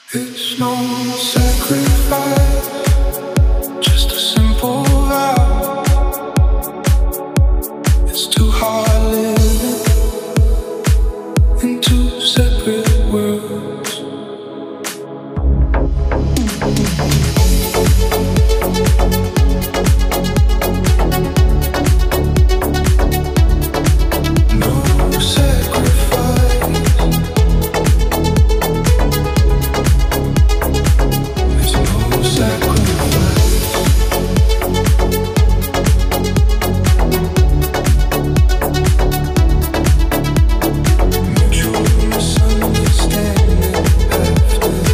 It's no sacrifice, just a simple vow. It's too hard living in two separate worlds. No sacrifice. There's no sacrifice. Mutual misunderstanding after the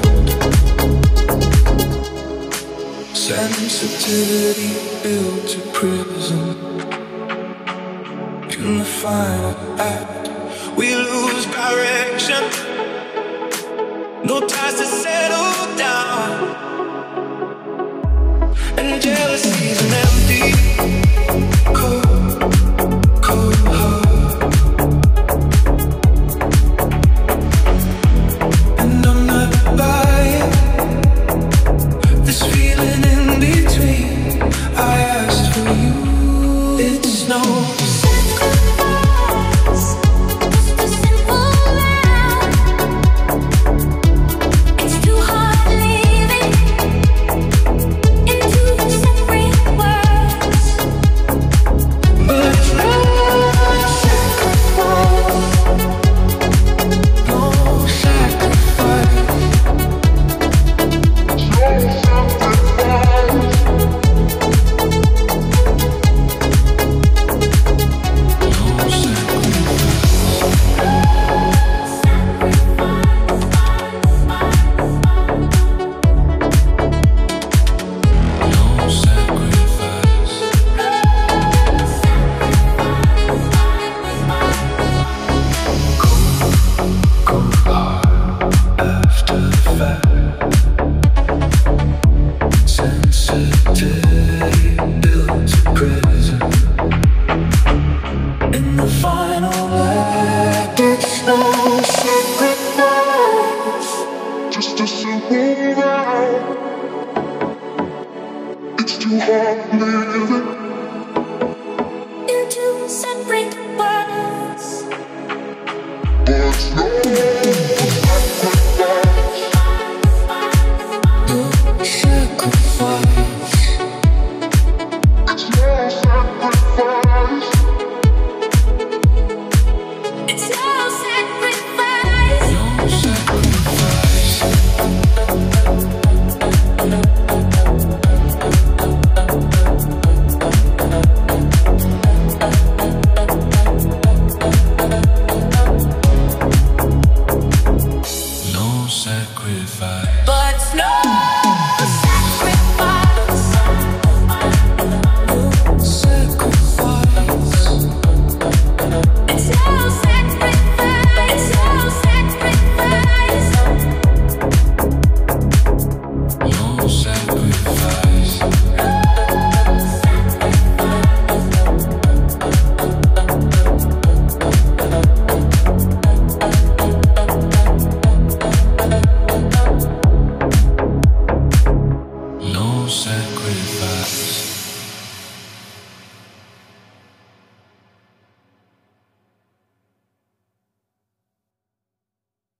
fact. Sensitivity built to prison. In the final act, we lose direction. No ties to settle down, and jealousy's an empty, cold heart. And I'm not buying this feeling in between. I asked for you. It's no sacrifice.